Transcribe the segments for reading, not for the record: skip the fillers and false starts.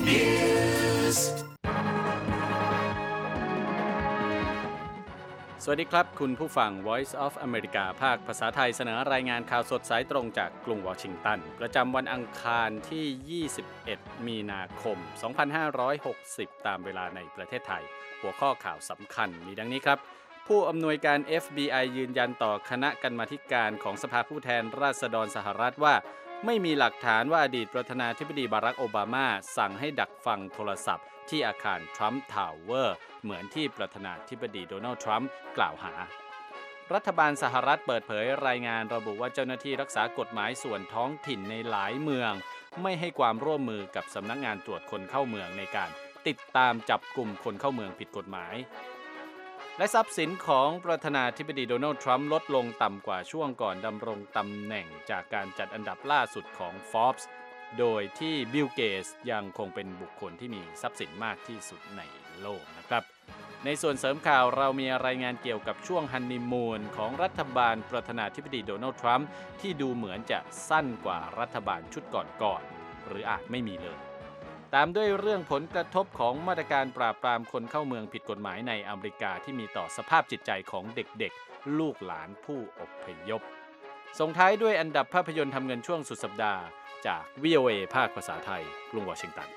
News สวัสดีครับคุณผู้ฟัง Voice of America ภาคภาษาไทยเสนอรายงานข่าวสดสายตรงจากกรุงวอชิงตันประจำวันอังคารที่ 21 มีนาคม 2560 ตามเวลาในประเทศไทยหัวข้อข่าวสำคัญมีดังนี้ครับผู้อำนวยการ FBI ยืนยันต่อคณะกรรมาธิการของสภาผู้แทนราษฎรสหรัฐว่าไม่มีหลักฐานว่าอดีตประธานาธิบดีบารักโอบามาสั่งให้ดักฟังโทรศัพท์ที่อาคารทรัมป์ทาวเวอร์เหมือนที่ประธานาธิบดีโดนัลด์ทรัมป์กล่าวหารัฐบาลสหรัฐเปิดเผยรายงานระบุว่าเจ้าหน้าที่รักษากฎหมายส่วนท้องถิ่นในหลายเมืองไม่ให้ความร่วมมือกับสำนักงานตรวจคนเข้าเมืองในการติดตามจับกลุ่มคนเข้าเมืองผิดกฎหมายและทรัพย์สินของประธานาธิบดีโดนัลด์ทรัมป์ลดลงต่ำกว่าช่วงก่อนดำรงตำแหน่งจากการจัดอันดับล่าสุดของ Forbes โดยที่บิล เกตส์ยังคงเป็นบุคคลที่มีทรัพย์สินมากที่สุดในโลกนะครับในส่วนเสริมข่าวเรามีรายงานเกี่ยวกับช่วงฮันนีมูนของรัฐบาลประธานาธิบดีโดนัลด์ทรัมป์ที่ดูเหมือนจะสั้นกว่ารัฐบาลชุดก่อนๆหรืออาจไม่มีเลยตามด้วยเรื่องผลกระทบของมาตรการปราบปรามคนเข้าเมืองผิดกฎหมายในอเมริกาที่มีต่อสภาพจิตใจของเด็กๆลูกหลานผู้อพยพส่งท้ายด้วยอันดับภาพยนตร์ทำเงินช่วงสุดสัปดาห์จาก VOA ภาคภาษาไทยกรุงวอชิงตัน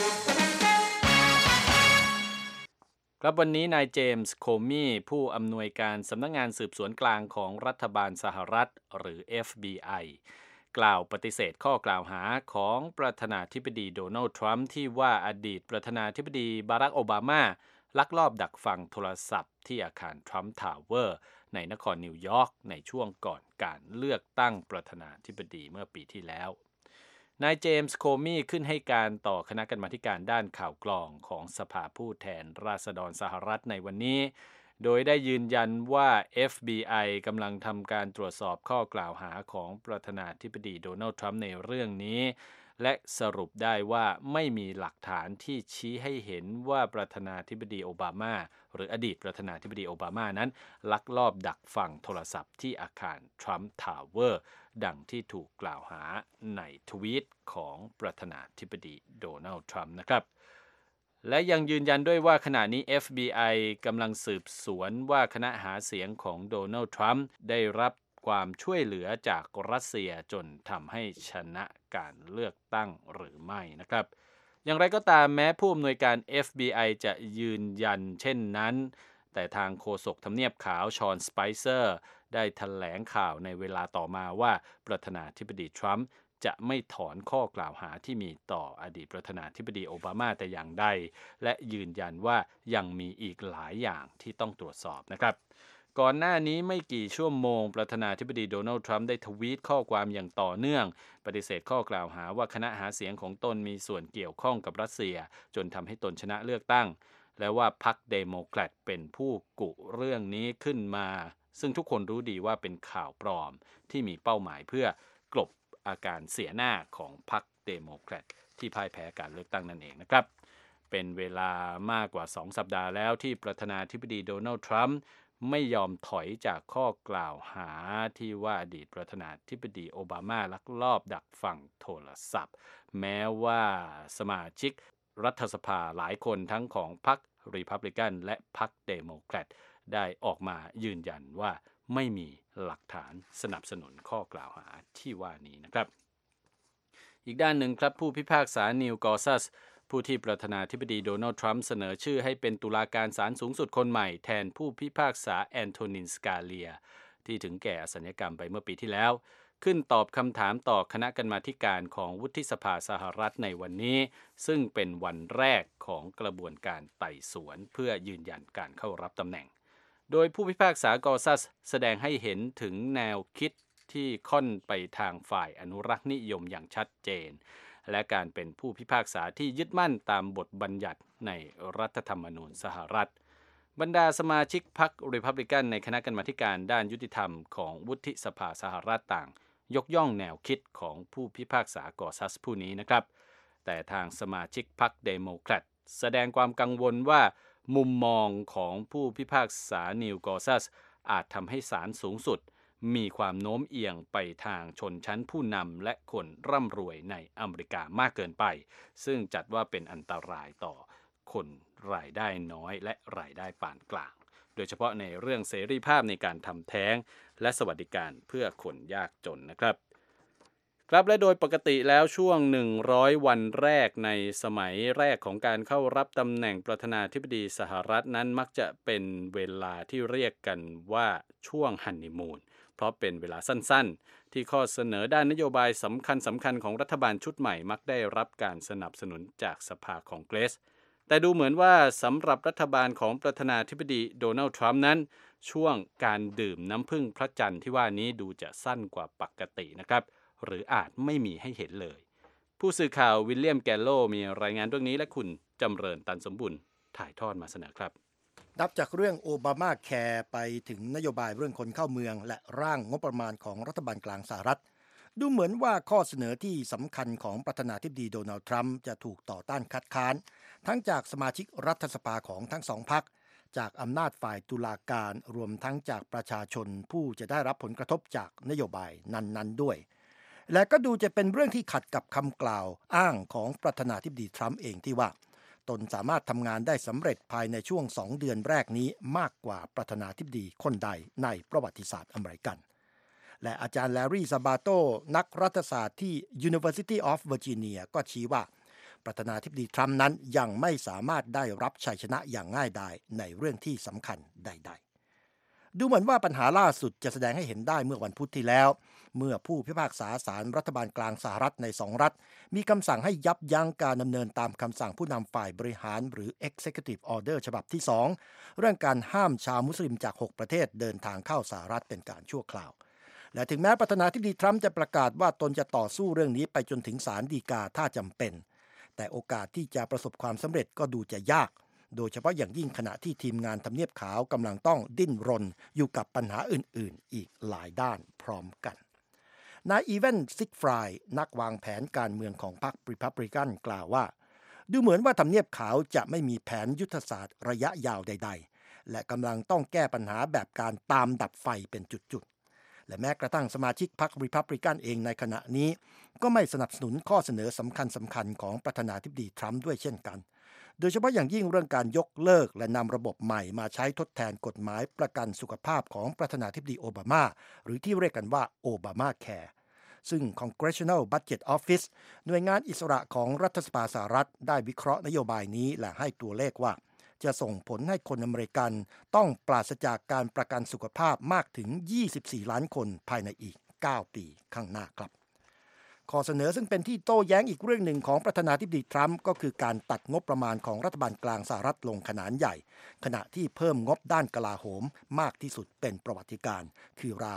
ครับวันนี้นายเจมส์โคมี่ผู้อำนวยการสำนักงานสืบสวนกลางของรัฐบาลสหรัฐหรือ FBI กล่าวปฏิเสธข้อกล่าวหาของประธานาธิบดีโดนัลด์ทรัมป์ที่ว่าอดีตประธานาธิบดีบารักโอบามาลักลอบดักฟังโทรศัพท์ที่อาคารทรัมป์ทาวเวอร์ในนครนิวยอร์กในช่วงก่อนการเลือกตั้งประธานาธิบดีเมื่อปีที่แล้วนายเจมส์โคมี่ขึ้นให้การต่อคณะกรรมาธิการด้านข่าวกรองของสภาผู้แทนราษฎรสหรัฐในวันนี้โดยได้ยืนยันว่า FBI กำลังทำการตรวจสอบข้อกล่าวหาของประธานาธิบดีโดนัลด์ทรัมป์ในเรื่องนี้และสรุปได้ว่าไม่มีหลักฐานที่ชี้ให้เห็นว่าประธานาธิบดีโอบามาหรืออดีตประธานาธิบดีโอบามานั้นลักลอบดักฟังโทรศัพท์ที่อาคารทรัมป์ทาวเวอร์ดังที่ถูกกล่าวหาในทวีตของประธานาธิบดีโดนัลด์ทรัมป์นะครับและยังยืนยันด้วยว่าขณะนี้ FBI กำลังสืบสวนว่าคณะหาเสียงของโดนัลด์ทรัมป์ได้รับความช่วยเหลือจากรัสเซียจนทำให้ชนะการเลือกตั้งหรือไม่นะครับอย่างไรก็ตามแม้ผู้อำนวยการ FBI จะยืนยันเช่นนั้นแต่ทางโฆษกทำเนียบขาวชอนสไปเซอร์ได้แถลงข่าวในเวลาต่อมาว่าประธานาธิบดีทรัมป์จะไม่ถอนข้อกล่าวหาที่มีต่ออดีตประธานาธิบดีโอบามาแต่อย่างใดและยืนยันว่ายังมีอีกหลายอย่างที่ต้องตรวจสอบนะครับก่อนหน้านี้ไม่กี่ชั่วโมงประธานาธิบดีโดนัลด์ทรัมป์ได้ทวีตข้อความอย่างต่อเนื่องปฏิเสธข้อกล่าวหาว่าคณะหาเสียงของตนมีส่วนเกี่ยวข้องกับรัสเซียจนทำให้ตนชนะเลือกตั้งและว่าพรรคเดโมแครตเป็นผู้กุเรื่องนี้ขึ้นมาซึ่งทุกคนรู้ดีว่าเป็นข่าวปลอมที่มีเป้าหมายเพื่อกลบอาการเสียหน้าของพรรคเดโมแครตที่พ่ายแพ้การเลือกตั้งนั่นเองนะครับเป็นเวลามากกว่า2สัปดาห์แล้วที่ประธานาธิบดีโดนัลด์ทรัมป์ไม่ยอมถอยจากข้อกล่าวหาที่ว่าอดีตประธานาธิบดีโอบามาลักลอบดักฟังโทรศัพท์แม้ว่าสมาชิกรัฐสภาหลายคนทั้งของพรรครีพับลิกันและพรรคเดโมแครตได้ออกมายืนยันว่าไม่มีหลักฐานสนับสนุนข้อกล่าวหาที่ว่านี้นะครับอีกด้านหนึ่งครับผู้พิพากษานิวกอร์ซัสผู้ที่ประธานาธิบดีโดนัลด์ทรัมป์เสนอชื่อให้เป็นตุลาการศาลสูงสุดคนใหม่แทนผู้พิพากษาแอนโทนิน สกาเลียที่ถึงแก่อสัญกรรมไปเมื่อปีที่แล้วขึ้นตอบคำถามต่อคณะกรรมาธิการของวุฒิสภาสหรัฐในวันนี้ซึ่งเป็นวันแรกของกระบวนการไต่สวนเพื่อยืนยันการเข้ารับตำแหน่งโดยผู้พิพากษากอร์ซัสแสดงให้เห็นถึงแนวคิดที่ค่อนไปทางฝ่ายอนุรักษ์นิยมอย่างชัดเจนและการเป็นผู้พิพากษาที่ยึดมั่นตามบทบัญญัติในรัฐธรรมนูญสหรัฐบรรดาสมาชิกพรรครีพับลิกันในคณะกรรมาธิการด้านยุติธรรมของวุฒิสภาสหรัฐต่างยกย่องแนวคิดของผู้พิพากษากอร์ซัสผู้นี้นะครับแต่ทางสมาชิกพรรคเดโมแครตแสดงความกังวลว่ามุมมองของผู้พิพากษานิวกอร์ซัสอาจทำให้ศาลสูงสุดมีความโน้มเอียงไปทางชนชั้นผู้นำและคนร่ำรวยในอเมริกามากเกินไปซึ่งจัดว่าเป็นอันตรายต่อคนรายได้น้อยและรายได้ปานกลางโดยเฉพาะในเรื่องเสรีภาพในการทำแท้งและสวัสดิการเพื่อคนยากจนนะครับและโดยปกติแล้วช่วง100วันแรกในสมัยแรกของการเข้ารับตำแหน่งประธานาธิบดีสหรัฐนั้นมักจะเป็นเวลาที่เรียกกันว่าช่วงฮันนีมูนเพราะเป็นเวลาสั้นๆที่ข้อเสนอด้านนโยบายสำคัญของรัฐบาลชุดใหม่มักได้รับการสนับสนุนจากสภาคองเกรสแต่ดูเหมือนว่าสำหรับรัฐบาลของประธานาธิบดีโดนัลด์ทรัมป์นั้นช่วงการดื่มน้ำผึ้งพระจันทร์ที่ว่านี้ดูจะสั้นกว่าปกตินะครับหรืออาจไม่มีให้เห็นเลยผู้สื่อข่าววิลเลียมแกลโลมีรายงานเรื่องนี้และคุณจำเริญตันสมบุญถ่ายทอดมาเสนอครับนับจากเรื่องโอบามาแคร์ไปถึงนโยบายเรื่องคนเข้าเมืองและร่างงบประมาณของรัฐบาลกลางสหรัฐดูเหมือนว่าข้อเสนอที่สำคัญของประธานาธิบดีโดนัลด์ทรัมป์จะถูกต่อต้านคัดค้านทั้งจากสมาชิกรัฐสภาของทั้งสองพรรคจากอำนาจฝ่ายตุลาการรวมทั้งจากประชาชนผู้จะได้รับผลกระทบจากนโยบายนั้นๆด้วยและก็ดูจะเป็นเรื่องที่ขัดกับคำกล่าวอ้างของประธานาธิบดีทรัมป์เองที่ว่าตนสามารถทำงานได้สำเร็จภายในช่วง2 เดือนแรกนี้มากกว่าประธานาธิบดีคนใดในประวัติศาสตร์อเมริกันและอาจารย์แลรี่ซาบาโตนักรัฐศาสตร์ที่ University of Virginia ก็ชี้ว่าประธานาธิบดีทรัมป์นั้นยังไม่สามารถได้รับชัยชนะอย่างง่ายดายในเรื่องที่สำคัญใดๆดูเหมือนว่าปัญหาล่าสุดจะแสดงให้เห็นได้เมื่อวันพุธที่แล้วเมื่อผู้พิพากษาศาลรัฐบาลกลางสหรัฐใน2 รัฐมีคำสั่งให้ยับยั้งการดำเนินตามคำสั่งผู้นำฝ่ายบริหารหรือ Executive Order ฉบับที่2เรื่องการห้ามชาวมุสลิมจาก6ประเทศเดินทางเข้าสหรัฐเป็นการชั่วคราวและถึงแม้ประธานาธิบดีทรัมป์จะประกาศว่าตนจะต่อสู้เรื่องนี้ไปจนถึงศาลฎีกาถ้าจำเป็นแต่โอกาสที่จะประสบความสำเร็จก็ดูจะยากโดยเฉพาะอย่างยิ่งขณะที่ทีมงานทำเนียบขาวกำลังต้องดิ้นรนอยู่กับปัญหาอื่นๆอีกหลายด้านพร้อมกันนายอีเวนซิกฟรายนักวางแผนการเมืองของพรรครีพับลิกันกล่าวว่าดูเหมือนว่าทำเนียบขาวจะไม่มีแผนยุทธศาสตร์ระยะยาวใดๆและกำลังต้องแก้ปัญหาแบบการตามดับไฟเป็นจุดๆและแม้กระทั่งสมาชิกพรรครีพับลิกันเองในขณะนี้ก็ไม่สนับสนุนข้อเสนอสำคัญของประธานาธิบดีทรัมป์ด้วยเช่นกันโดยเฉพาะอย่างยิ่งเรื่องการยกเลิกและนำระบบใหม่มาใช้ทดแทนกฎหมายประกันสุขภาพของประธานาธิบดีโอบามาหรือที่เรียกกันว่าโอบามาแคร์ซึ่ง Congressional Budget Office หน่วยงานอิสระของรัฐสภาสหรัฐได้วิเคราะห์นโยบายนี้และให้ตัวเลขว่าจะส่งผลให้คนอเมริกันต้องปราศจากการประกันสุขภาพมากถึง24ล้านคนภายในอีก9ปีข้างหน้าครับข้อเสนอซึ่งเป็นที่โต้แย้งอีกเรื่องหนึ่งของประธานาธิบดีทรัมป์ก็คือการตัดงบประมาณของรัฐบาลกลางสหรัฐลงขนาดใหญ่ขณะที่เพิ่มงบด้านกลาโหมมากที่สุดเป็นประวัติการคือราว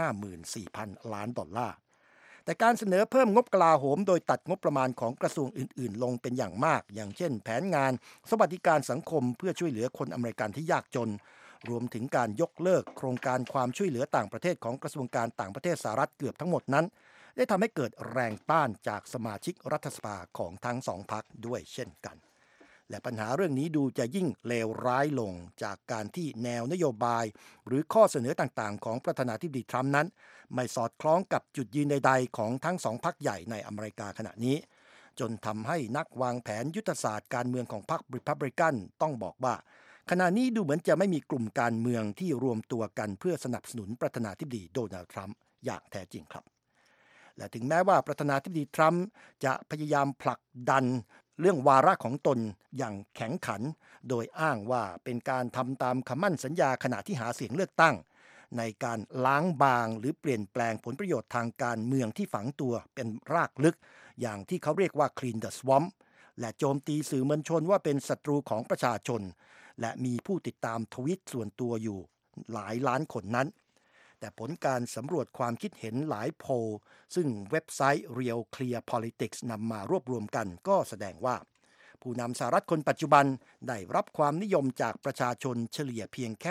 54,000 ล้านดอลลาร์แต่การเสนอเพิ่มงบกลาโหมโดยตัดงบประมาณของกระทรวงอื่นๆลงเป็นอย่างมากอย่างเช่นแผนงานสวัสดิการสังคมเพื่อช่วยเหลือคนอเมริกันที่ยากจนรวมถึงการยกเลิกโครงการความช่วยเหลือต่างประเทศของกระทรวงการต่างประเทศสหรัฐเกือบทั้งหมดนั้นได้ทำให้เกิดแรงต้านจากสมาชิกรัฐสภาของทั้งสองพรรคด้วยเช่นกันและปัญหาเรื่องนี้ดูจะยิ่งเลวร้ายลงจากการที่แนวนโยบายหรือข้อเสนอต่างๆของประธานาธิบดีทรัมป์นั้นไม่สอดคล้องกับจุดยืนใดๆของทั้งสองพรรคใหญ่ในอเมริกาขณะนี้จนทำให้นักวางแผนยุทธศาสตร์การเมืองของพรรครีพับลิกันต้องบอกว่าขณะนี้ดูเหมือนจะไม่มีกลุ่มการเมืองที่รวมตัวกันเพื่อสนับสนุนประธานาธิบดีโดนัลด์ทรัมป์อย่างแท้จริงครับและถึงแม้ว่าประธานาธิบดีทรัมป์จะพยายามผลักดันเรื่องวาระของตนอย่างแข็งขันโดยอ้างว่าเป็นการทำตามคำมั่นสัญญาขณะที่หาเสียงเลือกตั้งในการล้างบางหรือเปลี่ยนแปลงผลประโยชน์ทางการเมืองที่ฝังตัวเป็นรากลึกอย่างที่เขาเรียกว่า Clean the Swamp และโจมตีสื่อมวลชนว่าเป็นศัตรูของประชาชนและมีผู้ติดตามทวิตส่วนตัวอยู่หลายล้านคนนั้นแต่ผลการสำรวจความคิดเห็นหลายโพลซึ่งเว็บไซต์ Real Clear Politics นำมารวบรวมกันก็แสดงว่าผู้นำสหรัฐคนปัจจุบันได้รับความนิยมจากประชาชนเฉลี่ยเพียงแค่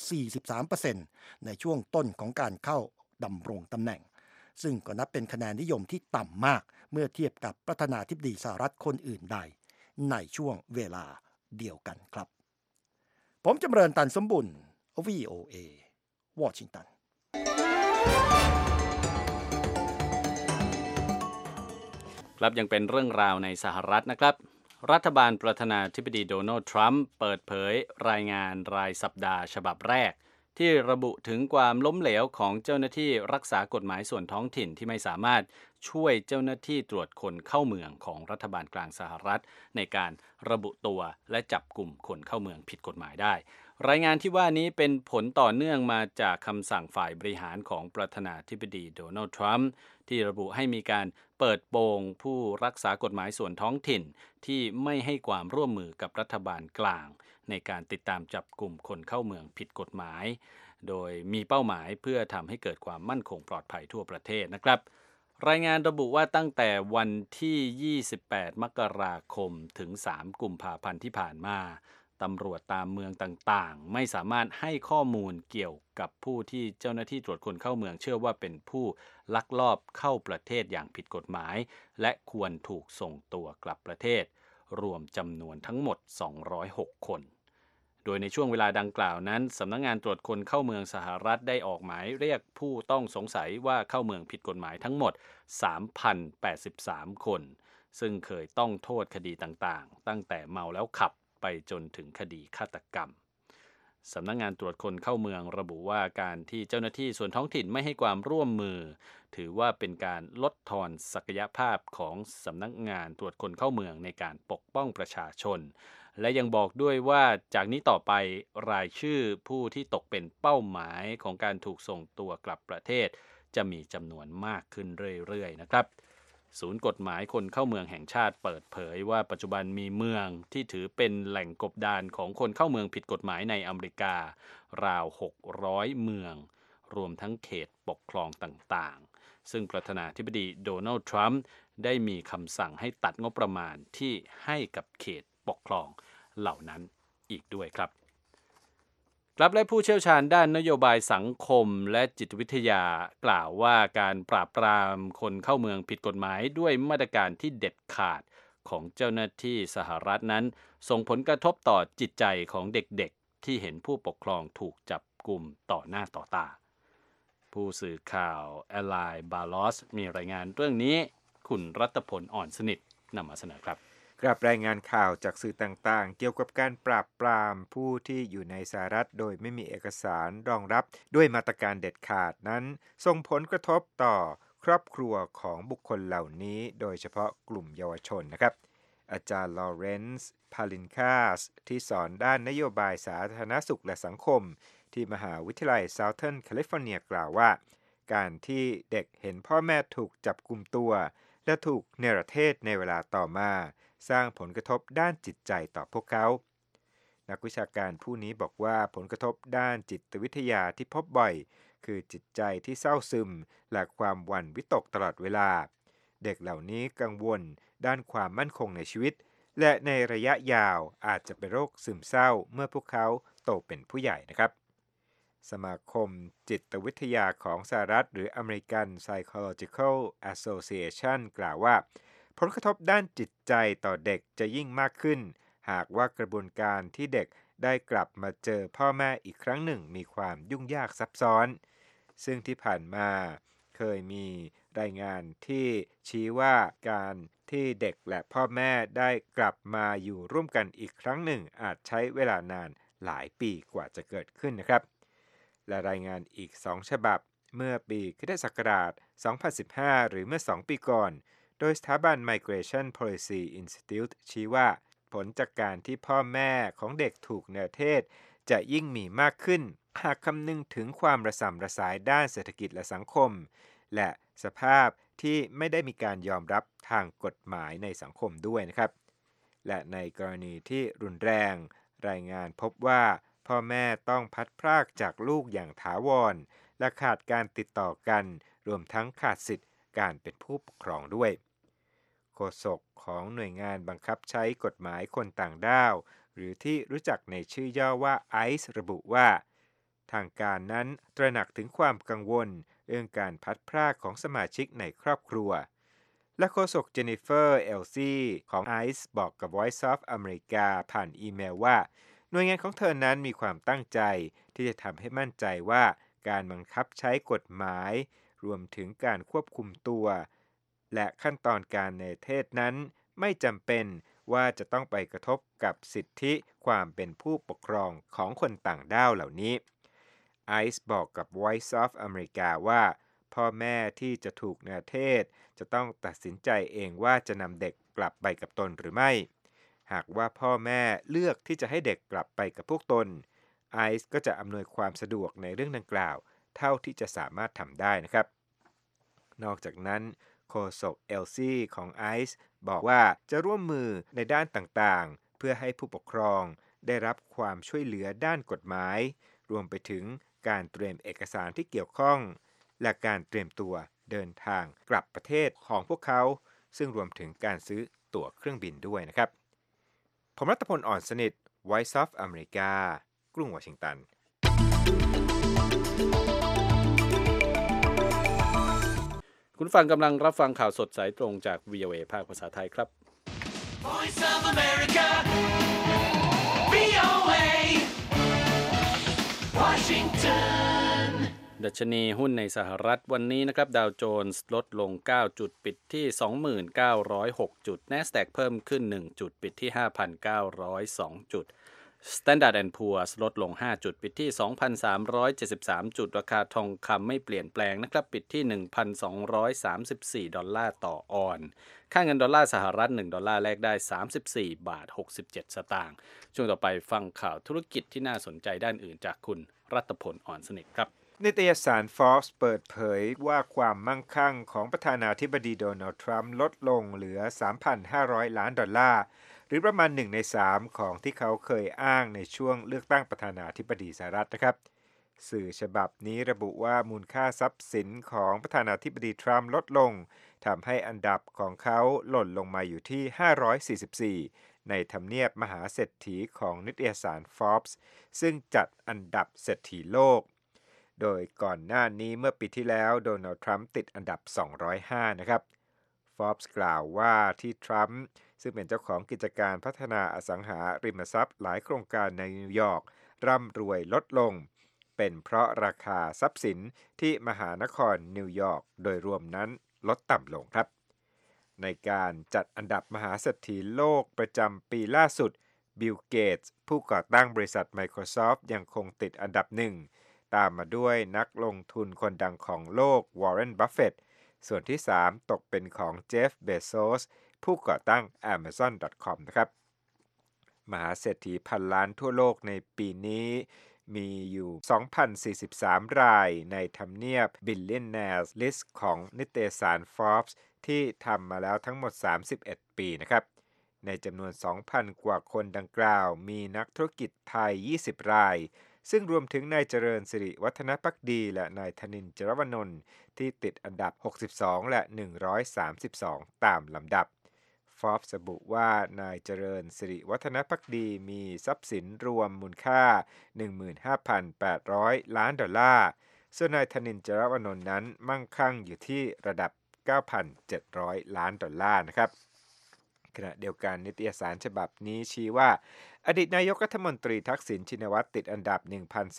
43% ในช่วงต้นของการเข้าดำรงตำแหน่งซึ่งก็นับเป็นคะแนนนิยมที่ต่ำมากเมื่อเทียบกับประธานาธิบดีสหรัฐคนอื่นใดในช่วงเวลาเดียวกันครับผมจำเริญตันสมบุญ VOA วอชิงตันครับยังเป็นเรื่องราวในสหรัฐนะครับรัฐบาลประธานาธิบดีโดนัลด์ทรัมป์เปิดเผยรายงานรายสัปดาห์ฉบับแรกที่ระบุถึงความล้มเหลวของเจ้าหน้าที่รักษากฎหมายส่วนท้องถิ่นที่ไม่สามารถช่วยเจ้าหน้าที่ตรวจคนเข้าเมืองของรัฐบาลกลางสหรัฐในการระบุตัวและจับกลุ่มคนเข้าเมืองผิดกฎหมายได้รายงานที่ว่านี้เป็นผลต่อเนื่องมาจากคำสั่งฝ่ายบริหารของประธานาธิบดีโดนัลด์ทรัมป์ที่ระบุให้มีการเปิดโปงผู้รักษากฎหมายส่วนท้องถิ่นที่ไม่ให้ความร่วมมือกับรัฐบาลกลางในการติดตามจับกลุ่มคนเข้าเมืองผิดกฎหมายโดยมีเป้าหมายเพื่อทำให้เกิดความมั่นคงปลอดภัยทั่วประเทศนะครับรายงานระบุว่าตั้งแต่วันที่ 28 มกราคมถึง 3 กุมภาพันธ์ที่ผ่านมาตำรวจตามเมืองต่างๆไม่สามารถให้ข้อมูลเกี่ยวกับผู้ที่เจ้าหน้าที่ตรวจคนเข้าเมืองเชื่อว่าเป็นผู้ลักลอบเข้าประเทศอย่างผิดกฎหมายและควรถูกส่งตัวกลับประเทศรวมจำนวนทั้งหมด 206 คนโดยในช่วงเวลาดังกล่าวนั้นสำนักงานตรวจคนเข้าเมืองสหรัฐได้ออกหมายเรียกผู้ต้องสงสัยว่าเข้าเมืองผิดกฎหมายทั้งหมด 3,083 คนซึ่งเคยต้องโทษคดีต่างๆตั้งแต่เมาแล้วขับไปจนถึงคดีฆาตกรรมสำนักงานตรวจคนเข้าเมืองระบุว่าการที่เจ้าหน้าที่ส่วนท้องถิ่นไม่ให้ความร่วมมือถือว่าเป็นการลดทอนศักยภาพของสำนักงานตรวจคนเข้าเมืองในการปกป้องประชาชนและยังบอกด้วยว่าจากนี้ต่อไปรายชื่อผู้ที่ตกเป็นเป้าหมายของการถูกส่งตัวกลับประเทศจะมีจำนวนมากขึ้นเรื่อยๆนะครับศูนย์กฎหมายคนเข้าเมืองแห่งชาติเปิดเผยว่าปัจจุบันมีเมืองที่ถือเป็นแหล่งกบดานของคนเข้าเมืองผิดกฎหมายในอเมริการาว600เมืองรวมทั้งเขตปกครองต่างๆซึ่งประธานาธิบดีโดนัลด์ทรัมป์ได้มีคำสั่งให้ตัดงบประมาณที่ให้กับเขตปกครองเหล่านั้นอีกด้วยครับและผู้เชี่ยวชาญด้านนโยบายสังคมและจิตวิทยากล่าวว่าการปราบปรามคนเข้าเมืองผิดกฎหมายด้วยมาตรการที่เด็ดขาดของเจ้าหน้าที่สหรัฐนั้นส่งผลกระทบต่อจิตใจของเด็กๆที่เห็นผู้ปกครองถูกจับกุมต่อหน้าต่อตาผู้สื่อข่าวแอลไลบาลอสมีรายงานเรื่องนี้คุณรัตพลอ่อนสนิทนำมาเสนอครับกลับรายงานข่าวจากสื่อต่างๆเกี่ยวกับการปราบปรามผู้ที่อยู่ในสหรัฐโดยไม่มีเอกสารรองรับด้วยมาตรการเด็ดขาดนั้นส่งผลกระทบต่อครอบครัวของบุคคลเหล่านี้โดยเฉพาะกลุ่มเยาวชนนะครับอาจารย์ลอเรนซ์พาลินคาสที่สอนด้านนโยบายสาธารณสุขและสังคมที่มหาวิทยาลัย Southern California กล่าวว่าการที่เด็กเห็นพ่อแม่ถูกจับกุมตัวและถูกเนรเทศในเวลาต่อมาสร้างผลกระทบด้านจิตใจต่อพวกเขานักวิชาการผู้นี้บอกว่าผลกระทบด้านจิตวิทยาที่พบบ่อยคือจิตใจที่เศร้าซึมและความหวั่นวิตกตลอดเวลาเด็กเหล่านี้กังวลด้านความมั่นคงในชีวิตและในระยะยาวอาจจะเป็นโรคซึมเศร้าเมื่อพวกเขาโตเป็นผู้ใหญ่นะครับสมาคมจิตวิทยาของสหรัฐหรือ American Psychological Association กล่าวว่าผลกระทบด้านจิตใจต่อเด็กจะยิ่งมากขึ้นหากว่ากระบวนการที่เด็กได้กลับมาเจอพ่อแม่อีกครั้งหนึ่งมีความยุ่งยากซับซ้อนซึ่งที่ผ่านมาเคยมีรายงานที่ชี้ว่าการที่เด็กและพ่อแม่ได้กลับมาอยู่ร่วมกันอีกครั้งหนึ่งอาจใช้เวลานานหลายปีกว่าจะเกิดขึ้นนะครับและรายงานอีก2ฉบับเมื่อปีค.ศ. 2015 หรือเมื่อ2ปีก่อนโดยสถาบัน Migration Policy Institute ชี้ว่าผลจากการที่พ่อแม่ของเด็กถูกเนรเทศจะยิ่งมีมากขึ้นหากคำนึงถึงความระส่ำระสายด้านเศรษฐกิจและสังคมและสภาพที่ไม่ได้มีการยอมรับทางกฎหมายในสังคมด้วยนะครับและในกรณีที่รุนแรงรายงานพบว่าพ่อแม่ต้องพัดพรากจากลูกอย่างถาวรและขาดการติดต่อกันรวมทั้งขาดสิทธิ์การเป็นผู้ปกครองด้วยโฆษกของหน่วยงานบังคับใช้กฎหมายคนต่างด้าวหรือที่รู้จักในชื่อย่อว่า ICE ระบุว่าทางการนั้นตระหนักถึงความกังวลเรื่องการพัดพรากของสมาชิกในครอบครัวและโฆษกเจนนิเฟอร์เอลซี่ของ ICE บอกกับ Voice of America ผ่านอีเมลว่าหน่วยงานของเธอนั้นมีความตั้งใจที่จะทำให้มั่นใจว่าการบังคับใช้กฎหมายรวมถึงการควบคุมตัวและขั้นตอนการในประเทศนั้นไม่จำเป็นว่าจะต้องไปกระทบกับสิทธิความเป็นผู้ปกครองของคนต่างด้าวเหล่านี้ไอซ์บอกกับ Voice of America ว่าพ่อแม่ที่จะถูกในประเทศจะต้องตัดสินใจเองว่าจะนำเด็กกลับไปกับตนหรือไม่หากว่าพ่อแม่เลือกที่จะให้เด็กกลับไปกับพวกตนไอซ์ก็จะอำนวยความสะดวกในเรื่องดังกล่าวเท่าที่จะสามารถทำได้นะครับนอกจากนั้นโฆษกเอลซี่ของไอซ์บอกว่าจะร่วมมือในด้านต่างๆเพื่อให้ผู้ปกครองได้รับความช่วยเหลือด้านกฎหมายรวมไปถึงการเตรียมเอกสารที่เกี่ยวข้องและการเตรียมตัวเดินทางกลับประเทศของพวกเขาซึ่งรวมถึงการซื้อตั๋วเครื่องบินด้วยนะครับผมรัตพล อ่อนสนิท Voice of America กรุงวอชิงตันคุณฟังกำลังรับฟังข่าวสดสายตรงจาก VOA ภาคภาษาไทยครับ Voice of America VOA Washington ดัชนีหุ้นในสหรัฐวันนี้นะครับดาวโจนส์ลดลง9จุดปิดที่ 29,906 จุด NASDAQ เพิ่มขึ้น1จุดปิดที่ 5,902 จุด Standard & Poor's ลดลง5จุดปิดที่ 2,373 จุดราคาทองคำไม่เปลี่ยนแปลงนะครับปิดที่ 1,234 ดอลลาร์ต่อออนซ์ค่าเงินดอลลาร์สหรัฐ1ดอลลาร์แลกได้34 บาท 67 สตางค์ช่วงต่อไปฟังข่าวธุรกิจที่น่าสนใจด้านอื่นจากคุณรัตพล อ่อนสนิทครับนิตยสาร Forbes เปิดเผยว่าความมั่งคั่งของประธานาธิบดีโดนัลด์ทรัมป์ลดลงเหลือ 3,500 ล้านดอลลาร์หรือประมาณ1ใน3ของที่เขาเคยอ้างในช่วงเลือกตั้งประธานาธิบดีสหรัฐนะครับสื่อฉบับนี้ระบุว่ามูลค่าทรัพย์สินของประธานาธิบดีทรัมป์ลดลงทำให้อันดับของเขาหล่นลงมาอยู่ที่ 544 ในทำเนียบมหาเศรษฐีของนิตยสาร Forbes ซึ่งจัดอันดับเศรษฐีโลกโดยก่อนหน้านี้เมื่อปีที่แล้วโดนัลด์ทรัมป์ติดอันดับ205นะครับ Forbes กล่าวว่าที่ทรัมป์ซึ่งเป็นเจ้าของกิจการพัฒนาอสังหาริมทรัพย์หลายโครงการในนิวยอร์กร่ำรวยลดลงเป็นเพราะราคาทรัพย์สินที่มหานครนิวยอร์กโดยรวมนั้นลดต่ำลงครับในการจัดอันดับมหาเศรษฐีโลกประจำปีล่าสุดบิล เกตส์ผู้ก่อตั้งบริษัท Microsoft ยังคงติดอันดับหนึ่งตามมาด้วยนักลงทุนคนดังของโลกวอร์เรน บัฟเฟตต์ส่วนที่ 3 ตกเป็นของเจฟ เบโซสผู้ก่อตั้ง Amazon.com นะครับมหาเศรษฐีพันล้านทั่วโลกในปีนี้มีอยู่ 2,043 รายในทำเนียบ Billionaires List ของนิตยสาร Forbes ที่ทำมาแล้วทั้งหมด31ปีนะครับในจำนวน 2,000 กว่าคนดังกล่าวมีนักธุรกิจไทย20 รายซึ่งรวมถึงนายเจริญสิริวัฒนภักดีและนายธนินทร์ จรวนนท์ที่ติดอันดับ62และ132ตามลำดับ Forbes ระบุว่านายเจริญสิริวัฒนภักดีมีทรัพย์สินรวมมูลค่า 15,800 ล้านดอลลาร์ส่วนนายธนินทร์ จรวนนท์นั้นมั่งคั่งอยู่ที่ระดับ 9,700 ล้านดอลลาร์นะครับขณะเดียวกันนิตยสารฉบับนี้ชี้ว่าอดีตนายกรัฐมนตรีทักษิณชินวัตรติดอันดับ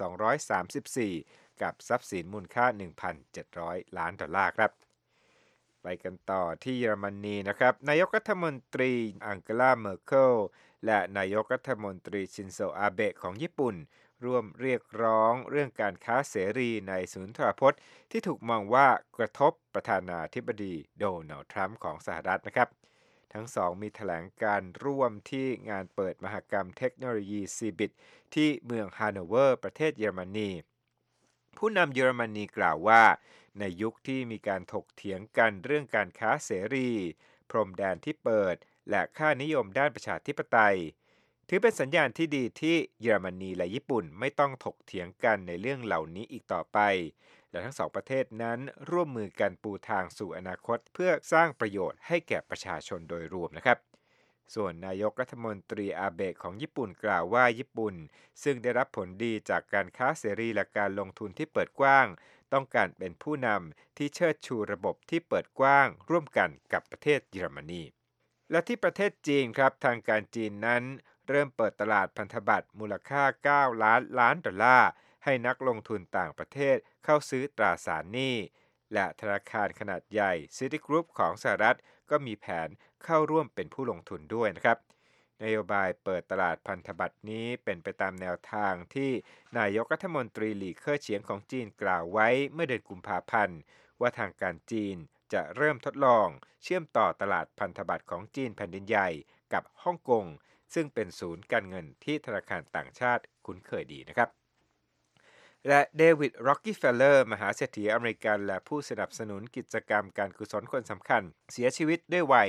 1,234 กับทรัพย์สินมูลค่า 1,700 ล้านดอลลาร์ครับไปกันต่อที่เยอรมนีนะครับนายกรัฐมนตรีอังเกลา เมอร์เคิลและนายกรัฐมนตรีชินโซ อาเบะของญี่ปุ่นร่วมเรียกร้องเรื่องการค้าเสรีในศูนย์ทรพจน์ที่ถูกมองว่ากระทบประธานาธิบดีโดนัลด์ทรัมป์ของสหรัฐนะครับทั้งสองมีแถลงการร่วมที่งานเปิดมหกรรมเทคโนโลยีซีบิตที่เมืองฮานโนเวอร์ประเทศเยอรมนีผู้นำเยอรมนีกล่าวว่าในยุคที่มีการถกเถียงกันเรื่องการค้าเสรีพรมแดนที่เปิดและค่านิยมด้านประชาธิปไตยถือเป็นสัญญาณที่ดีที่เยอรมนีและญี่ปุ่นไม่ต้องถกเถียงกันในเรื่องเหล่านี้อีกต่อไปและทั้งสองประเทศนั้นร่วมมือกันปูทางสู่อนาคตเพื่อสร้างประโยชน์ให้แก่ประชาชนโดยรวมนะครับส่วนนายกรัฐมนตรีอาเบะของญี่ปุ่นกล่าวว่าญี่ปุ่นซึ่งได้รับผลดีจากการค้าเสรีและการลงทุนที่เปิดกว้างต้องการเป็นผู้นำที่เชิดชูระบบที่เปิดกว้างร่วมกันกับประเทศเยอรมนีและที่ประเทศจีนครับทางการจีนนั้นเริ่มเปิดตลาดพันธบัตรมูลค่า9 ล้านล้านดอลลาร์ให้นักลงทุนต่างประเทศเข้าซื้อตราสารหนี้และธนาคารขนาดใหญ่ Citigroup ของสหรัฐก็มีแผนเข้าร่วมเป็นผู้ลงทุนด้วยนะครับนโยบายเปิดตลาดพันธบัตรนี้เป็นไปตามแนวทางที่นายกรัฐมนตรีหลี่เค่อเฉียงของจีนกล่าวไว้เมื่อเดือนกุมภาพันธ์ว่าทางการจีนจะเริ่มทดลองเชื่อมต่อตลาดพันธบัตรของจีนแผ่นดินใหญ่กับฮ่องกงซึ่งเป็นศูนย์การเงินที่ธนาคารต่างชาติคุ้นเคยดีนะครับและเดวิด ร็อกกี้เฟลเลอร์มหาเศรษฐีอเมริกันและผู้สนับสนุนกิจกรรมการกุศลคนสำคัญเสียชีวิตด้วยวัย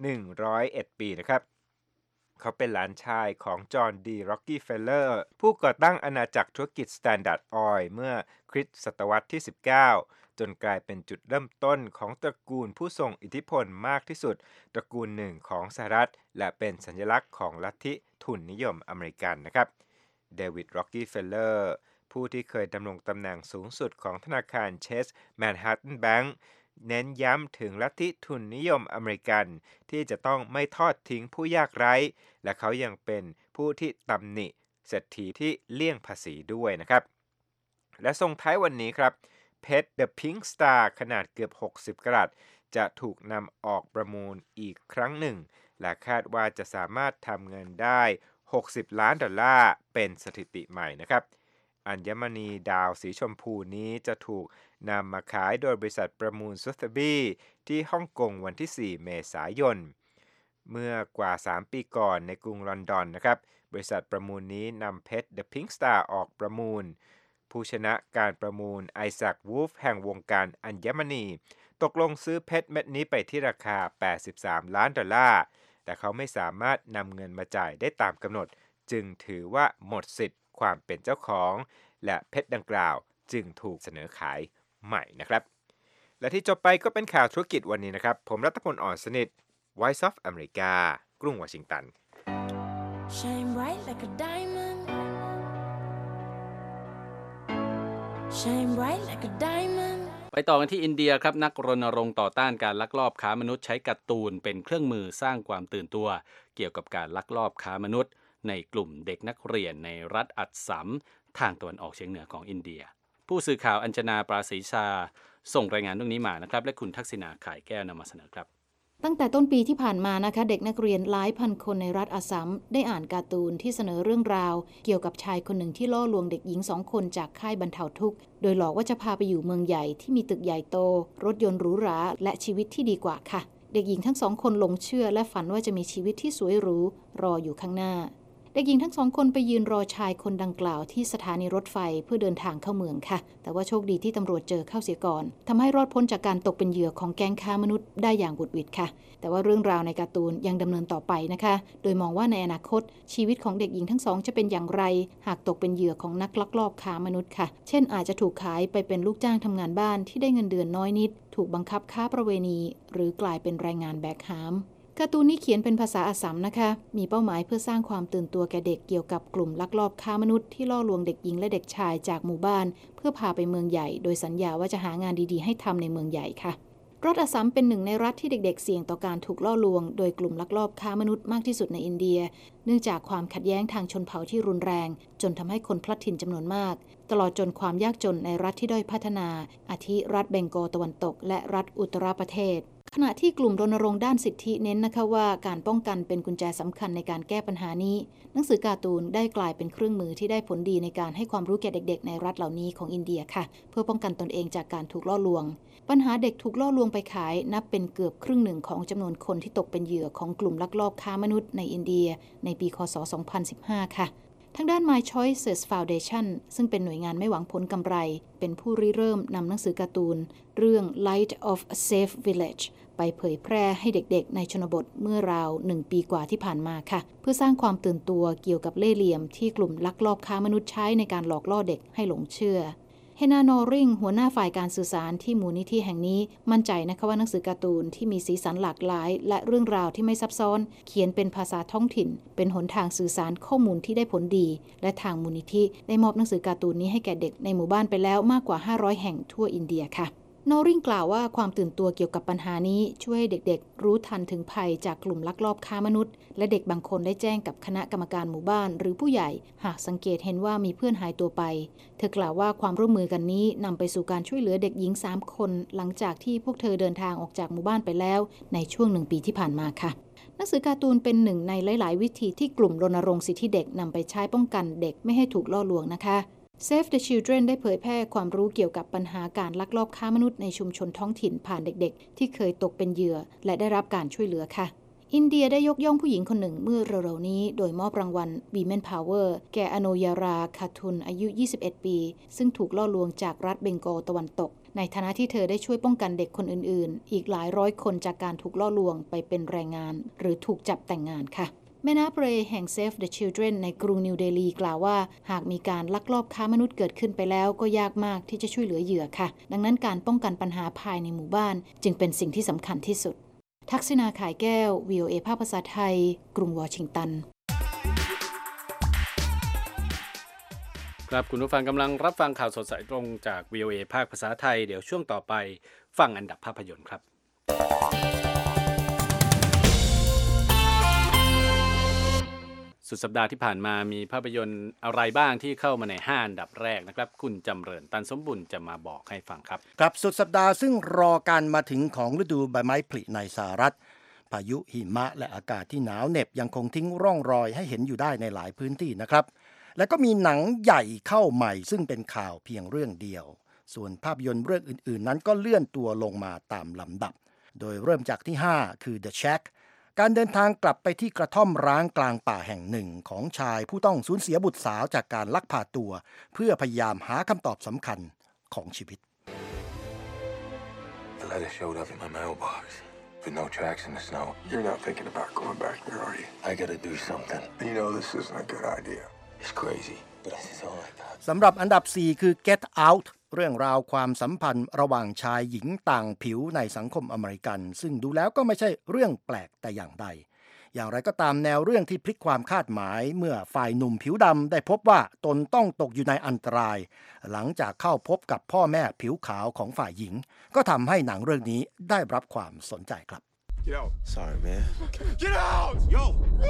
101ปีนะครับเขาเป็นหลานชายของจอห์น ดี ร็อกกี้เฟลเลอร์ผู้ก่อตั้งอาณาจักรธุรกิจ Standard Oil เมื่อคริสตศตวรรษที่ 19จนกลายเป็นจุดเริ่มต้นของตระกูลผู้ทรงอิทธิพลมากที่สุดตระกูลหนึ่งของสหรัฐและเป็นสัญลักษณ์ของลัทธิทุนนิยมอเมริกันนะครับเดวิด ร็อกกี้เฟลเลอร์ผู้ที่เคยดำรงตำแหน่งสูงสุดของธนาคารเชสแมนฮัตตันแบงก์เน้นย้ำถึงลัทธิทุนนิยมอเมริกันที่จะต้องไม่ทอดทิ้งผู้ยากไร้และเขายังเป็นผู้ที่ตำหนิเศรษฐีที่เลี่ยงภาษีด้วยนะครับและส่งท้ายวันนี้ครับเพชร The Pink Star ขนาดเกือบ60กะรัตจะถูกนำออกประมูลอีกครั้งหนึ่งและคาดว่าจะสามารถทำเงินได้$60 ล้านเป็นสถิติใหม่นะครับอัญมณีดาวสีชมพูนี้จะถูกนำมาขายโดยบริษัทประมูลซุธบี้ที่ฮ่องกงวันที่4 เมษายนเมื่อกว่า3 ปีก่อนในกรุงลอนดอนนะครับบริษัทประมูลนี้นำเพชร The Pink Star ออกประมูลผู้ชนะการประมูลไอแซค วูฟแห่งวงการอัญมณีตกลงซื้อเพชรเม็ดนี้ไปที่ราคา$83 ล้านแต่เขาไม่สามารถนำเงินมาจ่ายได้ตามกำหนดจึงถือว่าหมดสิทธิ์ความเป็นเจ้าของและเพชรดังกล่าวจึงถูกเสนอขายใหม่นะครับและที่จบไปก็เป็นข่าวธุรกิจวันนี้นะครับผมรัตพล อ่อนสนิท Voice of America กรุงวอชิงตัน Shine bright like a diamond Shine bright like a diamond ไปต่อกันที่อินเดียครับนักรณรงค์ต่อต้านการลักลอบค้ามนุษย์ใช้การ์ตูนเป็นเครื่องมือสร้างความตื่นตัวเกี่ยวกับการลักลอบค้ามนุษย์ในกลุ่มเด็กนักเรียนในรัฐอัสสัมทางตะวันออกเฉียงเหนือของอินเดียผู้สื่อข่าวอัญชนา ปราศรีชาส่งรายงานเรื่องนี้มานะครับและคุณทักษิณา ข่ายแก้วนำมาเสนอครับตั้งแต่ต้นปีที่ผ่านมานะคะเด็กนักเรียนหลายพันคนในรัฐอัสสัมได้อ่านการ์ตูนที่เสนอเรื่องราวเกี่ยวกับชายคนหนึ่งที่ล่อลวงเด็กหญิง2 คนจากค่ายบรรเทาทุกข์โดยหลอกว่าจะพาไปอยู่เมืองใหญ่ที่มีตึกใหญ่โตรถยนต์หรูหราและชีวิตที่ดีกว่าค่ะเด็กหญิงทั้ง2 คนหลงเชื่อและฝันว่าจะมีชีวิตที่สวยหรูรออยู่ข้างหน้าเด็กหญิงทั้ง2 คนไปยืนรอชายคนดังกล่าวที่สถานีรถไฟเพื่อเดินทางเข้าเมืองค่ะแต่ว่าโชคดีที่ตำรวจเจอเข้าเสียก่อนทำให้รอดพ้นจากการตกเป็นเหยื่อของแก๊งค้ามนุษย์ได้อย่างบุดหวิดค่ะแต่ว่าเรื่องราวในการ์ตูนยังดำเนินต่อไปนะคะโดยมองว่าในอนาคตชีวิตของเด็กหญิงทั้ง2จะเป็นอย่างไรหากตกเป็นเหยื่อของนักลักลอบค้ามนุษย์ค่ะเช่นอาจจะถูกขายไปเป็นลูกจ้างทำงานบ้านที่ได้เงินเดือนน้อยนิดถูกบังคับค้าประเวณีหรือกลายเป็นแรงงานแบกหามการ์ตูนนี้เขียนเป็นภาษาอัสสัมนะคะมีเป้าหมายเพื่อสร้างความตื่นตัวแก่เด็กเกี่ยวกับกลุ่มลักลอบค้ามนุษย์ที่ล่อลวงเด็กหญิงและเด็กชายจากหมู่บ้านเพื่อพาไปเมืองใหญ่โดยสัญญาว่าจะหางานดีๆให้ทำในเมืองใหญ่ค่ะรัฐอัสสัมเป็นหนึ่งในรัฐที่เด็กๆเสี่ยงต่อการถูกล่อลวงโดยกลุ่มลักลอบค้ามนุษย์มากที่สุดในอินเดียเนื่องจากความขัดแย้งทางชนเผ่าที่รุนแรงจนทำให้คนพลัดถิ่นจำนวนมากตลอดจนความยากจนในรัฐที่ด้อยพัฒนาอาทิรัฐเบงกอลตะวันตกและรัฐอุตตรประเทศขณะที่กลุ่มรณรงค์ด้านสิทธิเน้นนะคะว่าการป้องกันเป็นกุญแจสำคัญในการแก้ปัญหานี้หนังสือการ์ตูนได้กลายเป็นเครื่องมือที่ได้ผลดีในการให้ความรู้แก่เด็กๆในรัฐเหล่านี้ของอินเดียค่ะเพื่อป้องกันตนเองจากการถูกล่อลวงปัญหาเด็กถูกล่อลวงไปขายนับเป็นเกือบครึ่งหนึ่งของจำนวนคนที่ตกเป็นเหยื่อของกลุ่มลักลอบค้ามนุษย์ในอินเดียในปีค.ศ. 2015 ค่ะทางด้าน My Choices Foundation ซึ่งเป็นหน่วยงานไม่หวังผลกำไรเป็นผู้ริเริ่มนำหนังสือการ์ตูนเรื่อง Light of a Safe Village ไปเผยแพร่ให้เด็กๆในชนบทเมื่อราว1 ปีกว่าที่ผ่านมาค่ะเพื่อสร้างความตื่นตัวเกี่ยวกับเล่ห์เหลี่ยมที่กลุ่มลักลอบค้ามนุษย์ใช้ในการหลอกล่อเด็กให้หลงเชื่อเฮนานอริงหัวหน้าฝ่ายการสื่อสารที่มูลนิธิแห่งนี้มั่นใจนะคะว่าหนังสือการ์ตูนที่มีสีสันหลากหลายและเรื่องราวที่ไม่ซับซ้อนเขียนเป็นภาษาท้องถิ่นเป็นหนทางสื่อสารข้อมูลที่ได้ผลดีและทางมูลนิธิได้มอบหนังสือการ์ตูนนี้ให้แก่เด็กในหมู่บ้านไปแล้วมากกว่า500แห่งทั่วอินเดียค่ะนอริงกล่าวว่าความตื่นตัวเกี่ยวกับปัญหานี้ช่วยให้เด็กๆรู้ทันถึงภัยจากกลุ่มลักลอบค้ามนุษย์และเด็กบางคนได้แจ้งกับคณะกรรมการหมู่บ้านหรือผู้ใหญ่หากสังเกตเห็นว่ามีเพื่อนหายตัวไปเธอกล่าวว่าความร่วมมือกันนี้นำไปสู่การช่วยเหลือเด็กหญิง3คนหลังจากที่พวกเธอเดินทางออกจากหมู่บ้านไปแล้วในช่วง1 ปีที่ผ่านมาค่ะหนังสือการ์ตูนเป็นหนึ่งในหลายๆวิธีที่กลุ่มรณรงค์สิทธิเด็กนำไปใช้ป้องกันเด็กไม่ให้ถูกล่อลวงนะคะ Save the Children ได้เผยแพร่ความรู้เกี่ยวกับปัญหาการลักลอบค้ามนุษย์ในชุมชนท้องถิ่นผ่านเด็กๆที่เคยตกเป็นเหยื่อและได้รับการช่วยเหลือค่ะอินเดียได้ยกย่องผู้หญิงคนหนึ่งเมื่อเร็วๆนี้โดยมอบรางวัล Women Power แก่อโนยาราคาทุนอายุ21 ปีซึ่งถูกล่อลวงจากรัฐเบงกอลตะวันตกในฐานะที่เธอได้ช่วยป้องกันเด็กคนอื่นๆอีกหลายร้อยคนจากการถูกล่อลวงไปเป็นแรงงานหรือถูกจับแต่งงานค่ะแม่นาเปรแห่ง Save the Children ในกรุงนิวเดลีกล่าวว่าหากมีการลักลอบค้ามนุษย์เกิดขึ้นไปแล้วก็ยากมากที่จะช่วยเหลือเหยื่อค่ะดังนั้นการป้องกันปัญหาภายในหมู่บ้านจึงเป็นสิ่งที่สำคัญที่สุดทักษิณาข่ายแก้ว VOA ภาคภาษาไทยกรุงวอชิงตันครับคุณผู้ฟังกำลังรับฟังข่าวสดสายตรงจาก VOA ภาคภาษาไทยเดี๋ยวช่วงต่อไปฟังอันดับภาพยนตร์ครับสุดสัปดาห์ที่ผ่านมามีภาพยนตร์อะไรบ้างที่เข้ามาใน5อันดับแรกนะครับคุณจำเริญตันสมบุญจะมาบอกให้ฟังครับครับสุดสัปดาห์ซึ่งรอการมาถึงของฤดูใบไม้ผลิในสหรัฐพายุหิมะและอากาศที่หนาวเหน็บยังคงทิ้งร่องรอยให้เห็นอยู่ได้ในหลายพื้นที่นะครับและก็มีหนังใหญ่เข้าใหม่ซึ่งเป็นข่าวเพียงเรื่องเดียวส่วนภาพยนตร์เรื่องอื่นๆนั้นก็เลื่อนตัวลงมาตามลำดับโดยเริ่มจากที่5คือ The Shack การเดินทางกลับไปที่กระท่อมร้างกลางป่าแห่งหนึ่งของชายผู้ต้องสูญเสียบุตรสาวจากการลักพาตัวเพื่อพยายามหาคำตอบสำคัญของชีวิต The letter showed up in my mailbox with no tracks in the snow. You're not thinking about going back there, are you? I gotta do something. You know this isn't a good idea. It's crazy, but it's all I got. สำหรับอันดับ4คือ Get Out เรื่องราวความสัมพันธ์ระหว่างชายหญิงต่างผิวในสังคมอเมริกันซึ่งดูแล้วก็ไม่ใช่เรื่องแปลกแต่อย่างใดอย่างไรก็ตามแนวเรื่องที่พลิกความคาดหมายเมื่อฝ่ายหนุ่มผิวดำได้พบว่าตนต้องตกอยู่ในอันตรายหลังจากเข้าพบกับพ่อแม่ผิวขาวของฝ่ายหญิงก็ทำให้หนังเรื่องนี้ได้รับความสนใจครับ Get out. Sorry, man. Get out! Yo!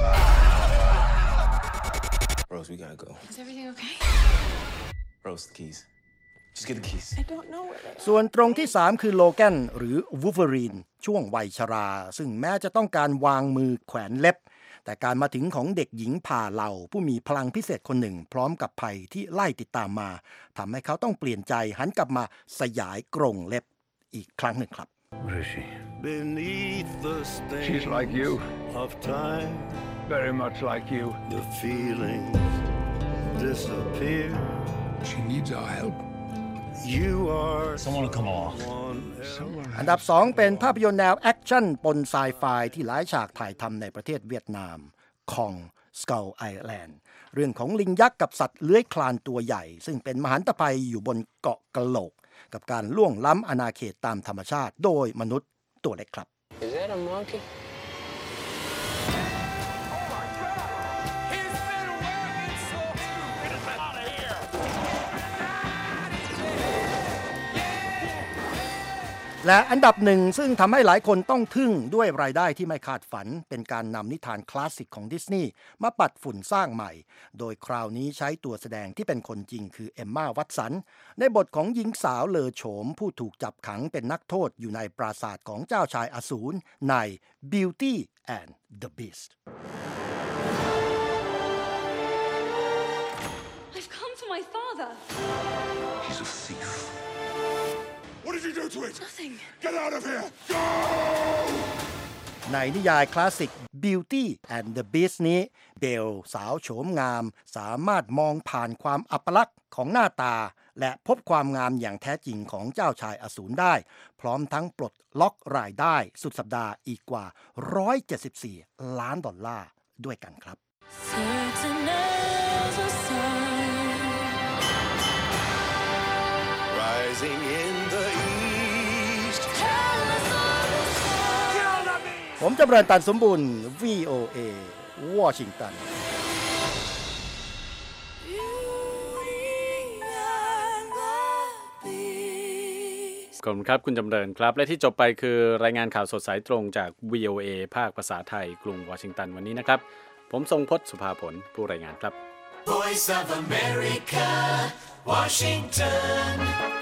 Rose, we gotta go. Is everything okay? Rose, the keys. Just get the keys. I don't know where they are. ส่วนตรงที่3คือโลแกนหรือวูล์ฟเวอรีนช่วงวัยชราซึ่งแม้จะต้องการวางมือแขวนเล็บแต่การมาถึงของเด็กหญิงผ่าเหล่าผู้มีพลังพิเศษคนหนึ่งพร้อมกับภัยที่ไล่ติดตามมาทำให้เขาต้องเปลี่ยนใจหันกลับมาสยายกรงเล็บอีกครั้งหนึ่งครับ What is she? Beneath the stain She's like you. of time, Very much like you. the feelings disappear. She needs our help. You are Someone will come along. one อันดับ2เป็นภาพยนตร์แนวแอคชั่นปนไซไฟที่หลายฉากถ่ายทำในประเทศเวียดนามคอง Skull Island เรื่องของลิงยักษ์กับสัตว์เลื้อยคลานตัวใหญ่ซึ่งเป็นมหันตภัยอยู่บนเกาะกะโหลกกับการล่วงล้ำอาณาเขตตามธรรมชาติโดยมนุษย์ตัวเล็กครับ Is that a monkey? และอันดับหนึ่งซึ่งทำให้หลายคนต้องทึ่งด้วยรายได้ที่ไม่คาดฝันเป็นการนำนิทานคลาสสิกของดิสนีย์มาปัดฝุ่นสร้างใหม่โดยคราวนี้ใช้ตัวแสดงที่เป็นคนจริงคือเอมม่าวัตสันในบทของหญิงสาวเลอโฉมผู้ถูกจับขังเป็นนักโทษอยู่ในปราสาทของเจ้าชายอสูรใน Beauty and the Beast I've come for my father. He's a thief.What did you do to it? Nothing. Get out of here! Go! ในนิยายคลาสสิก Beauty and the Beast นี้เบลสาวโฉมงามสามารถมองผ่านความอัปลักษณ์ของหน้าตาและพบความงามอย่างแท้จริงของเจ้าชายอสูรได้พร้อมทั้งปลดล็อกรายได้สุดสัปดาห์อีกกว่า$174 ล้านด้วยกันครับ Certain as a sun. rising in the east. ผมจำเริญตันสมบุญ VOA วอชิงตันขอบคุณครับคุณจำเริญครับและที่จบไปคือรายงานข่าวสดสายตรงจาก VOA ภาคภาษาไทยกรุงวอชิงตันวันนี้นะครับผมทรงพจน์สุภาผลผู้รายงานครับ Voice of America, Washington